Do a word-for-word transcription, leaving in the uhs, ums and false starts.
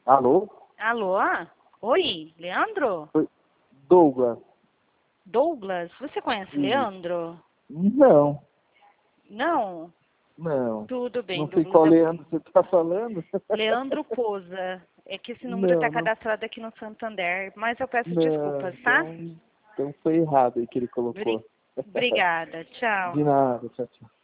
Alô? Alô? Oi, Leandro? Oi, Douglas. Douglas? Você conhece Ih, Leandro? Não, Não? não. Tudo bem, Não sei Douglas. qual Eu- Leandro você está falando. Leandro Coza. É que esse número está Não, não, cadastrado aqui no Santander, mas eu peço não. desculpas, tá? Então, então foi errado aí que ele Bri- colocou. Obrigada. Tchau. De nada, tchau, tchau.